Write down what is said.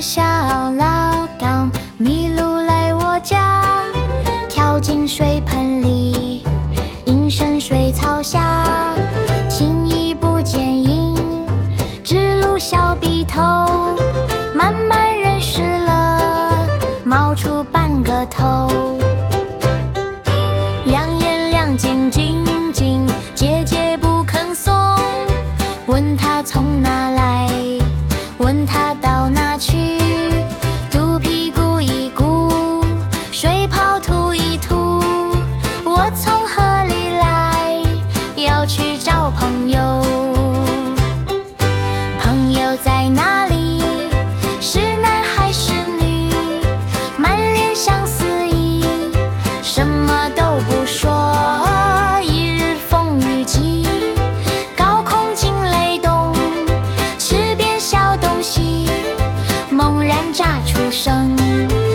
小老道，迷路来我家，跳进水盆里，隐身水草下，轻易不见影，指路小鼻头，慢慢认识了，冒出半个头。两眼亮晶晶，姐姐不肯松，问他从哪来，问他到哪去，肚皮鼓一鼓，水泡吐一吐，我从河里来，要去找朋友。朋友在哪里？是男还是女？满脸相思意，什么都不说。一日风雨急，高空惊雷动，吃遍小东西，猛然炸出声。